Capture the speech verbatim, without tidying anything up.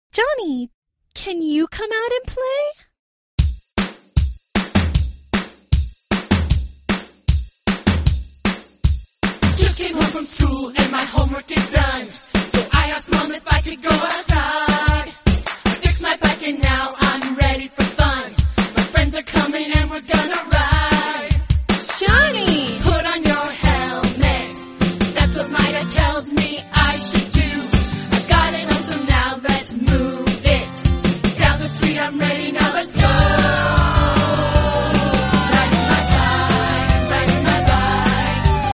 Johnny, can you come out and play? Just came home from school and my homework is done. So I asked Mom if I could go outside. I fixed my bike and now I'm ready for fun. My friends are coming and we're gonna ride.